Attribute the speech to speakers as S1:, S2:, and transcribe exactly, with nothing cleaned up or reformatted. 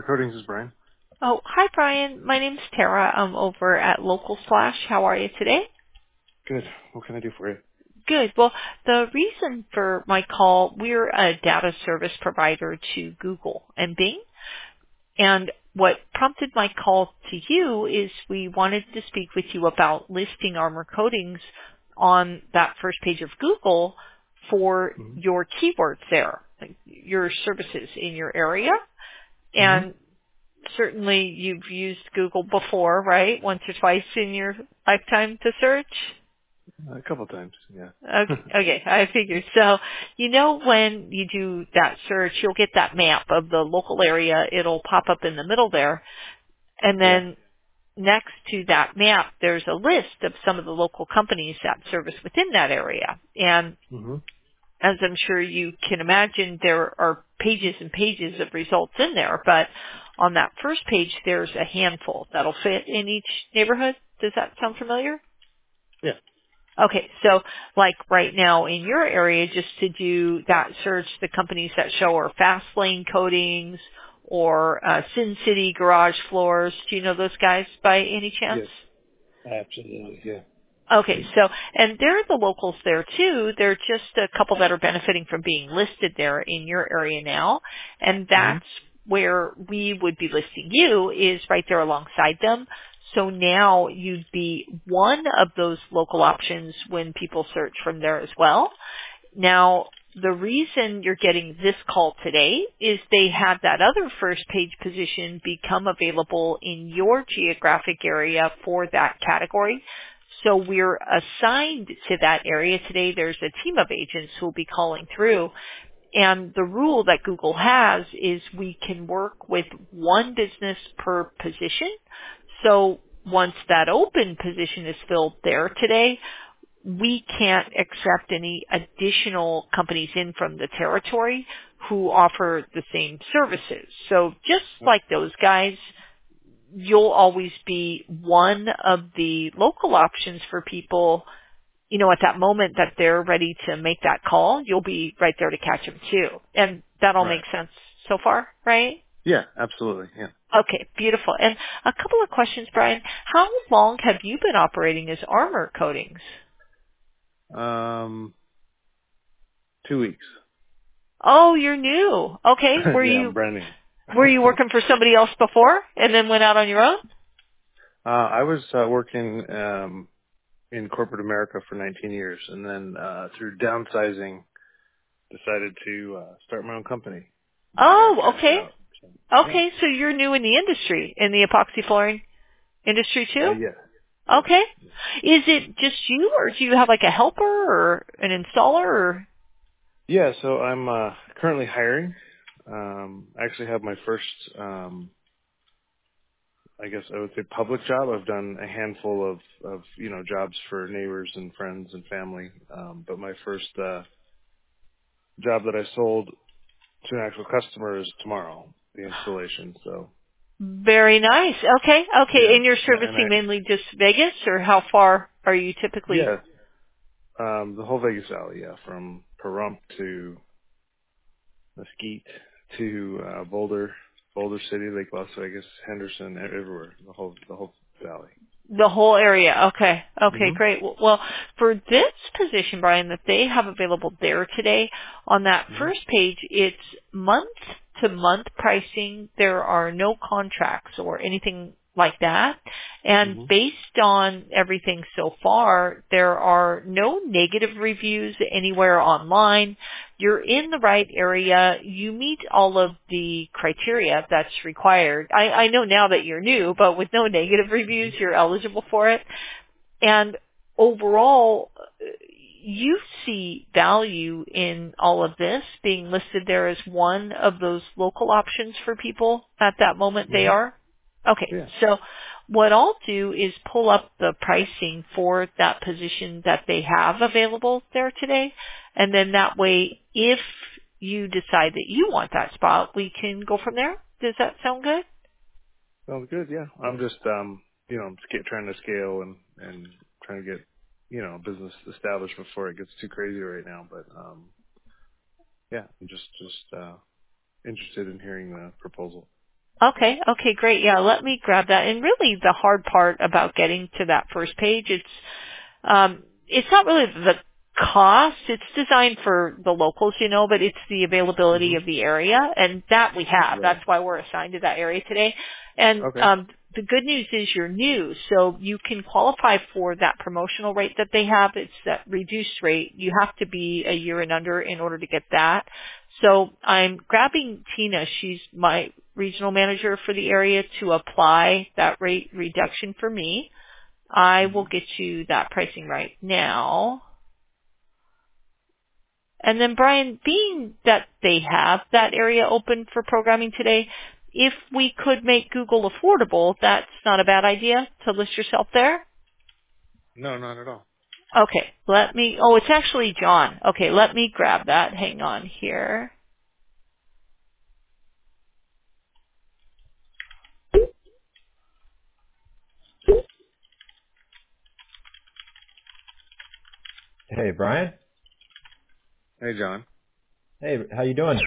S1: Coatings is Brian.
S2: Oh, hi, Brian. My name's Tara. I'm over at Local Slash. How are you today?
S1: Good. What can I do for you?
S2: Good. Well, the reason for my call, we're a data service provider to Google and Bing. And what prompted my call to you is we wanted to speak with you about listing Armor Coatings on that first page of Google for
S1: Mm-hmm.
S2: your keywords there, like your services in your area. And
S1: Mm-hmm.
S2: certainly you've used Google before, right? Once or twice in your lifetime to search?
S1: A couple times, yeah.
S2: Okay, okay, I figured. So, you know when you do that search, you'll get that map of the local area. It'll pop up in the middle there. And
S1: yeah.
S2: then next to that map, there's a list of some of the local companies that service within that area. And
S1: Mm-hmm.
S2: as I'm sure you can imagine, there are pages and pages of results in there, but on that first page, there's a handful that'll fit in each neighborhood. Does that sound familiar?
S1: Yeah.
S2: Okay, so like right now in your area, just to do that search, the companies that show are Fast Lane Coatings or uh, Sin City Garage Floors. Do you know those guys by any chance?
S1: Yes. Absolutely, yeah.
S2: Okay, so, and they're the locals there too. They're just a couple that are benefiting from being listed there in your area now. And
S1: Mm-hmm.
S2: that's where we would be listing you is right there alongside them. So now you'd be one of those local options when people search from there as well. Now, the reason you're getting this call today is they had that other first page position become available in your geographic area for that category. So we're assigned to that area today. There's a team of agents who will be calling through. And the rule that Google has is we can work with one business per position. So once that open position is filled there today, we can't accept any additional companies in from the territory who offer the same services. So just like those guys, you'll always be one of the local options for people, you know, at that moment that they're ready to make that call, you'll be right there to catch them too. And that all
S1: Right.
S2: makes sense so far, right?
S1: Yeah, absolutely, yeah.
S2: Okay, beautiful. And a couple of questions, Brian. How long have you been operating as Armor Coatings?
S1: Um, two weeks.
S2: Oh, you're new. Okay. Were
S1: yeah, I'm
S2: you
S1: brand new.
S2: were you working for somebody else before and then went out on your own?
S1: uh, I was uh, working um, in corporate America for nineteen years, and then uh, through downsizing, decided to uh, start my own company when I got
S2: Oh,
S1: cashed
S2: okay.
S1: out. So, yeah.
S2: Okay, so you're new in the industry, in the epoxy flooring industry
S1: Uh,
S2: too?
S1: yeah. Yes.
S2: Okay. Is it just you or do you have like a helper or an installer or?
S1: Yeah, so I'm uh, currently hiring. Um, I actually have my first, um, I guess I would say, public job. I've done a handful of, of you know, jobs for neighbors and friends and family. Um, but my first uh, job that I sold to an actual customer is tomorrow, the installation. So
S2: Very nice. Okay. Okay.
S1: yeah,
S2: And you're
S1: and, and I
S2: servicing mainly just Vegas or how far are you typically?
S1: yeah, um, the whole Vegas Valley, yeah, from Pahrump to Mesquite to uh, Boulder, Boulder City, Lake Las Vegas, Henderson, e- everywhere, the whole the whole valley.
S2: The whole area. Okay. Okay,
S1: hmm
S2: great. W- Well, for this position, Brian, that they have available there today, on that
S1: hmm
S2: first page, it's month to month pricing. There are no contracts or anything like that. And
S1: hmm
S2: based on everything so far, there are no negative reviews anywhere online. You're in the right area. You meet all of the criteria that's required. I, I know now that you're new, but with no negative
S1: hmm
S2: reviews, you're eligible for it. And overall, uh, you see value in all of this being listed there as one of those local options for people at that moment they
S1: hmm
S2: are. Okay,
S1: Yeah.
S2: so what I'll do is pull up the pricing for that position that they have available there today. And then that way, if you decide that you want that spot, we can go from there. Does that sound good?
S1: Sounds good. Yeah. I'm just um, you know, sca- trying to scale and and trying to get you know business established before it gets too crazy right now. But um, yeah, I'm just just uh, interested in hearing the proposal.
S2: Okay, okay, great. Yeah, let me grab that. And really the hard part about getting to that first page, it's um it's not really the cost. It's designed for the locals, you know, but it's the availability
S1: hmm
S2: of the area, and that we have.
S1: Right.
S2: That's why we're assigned to that area today. And
S1: Okay.
S2: um the good news is you're new, so you can qualify for that promotional rate that they have. It's that reduced rate. You have to be a year and under in order to get that. So I'm grabbing Tina. She's my regional manager for the area to apply that rate reduction for me. I
S1: hmm
S2: will get you that pricing right now. And then Brian, being that they have that area open for programming today, if we could make Google affordable, that's not a bad idea to list yourself there.
S1: No, not at all.
S2: Okay, let me, oh, it's actually John. Okay, let me grab that. Hang on here.
S3: Hey, Brian.
S1: Hey, John.
S3: Hey, how you doing?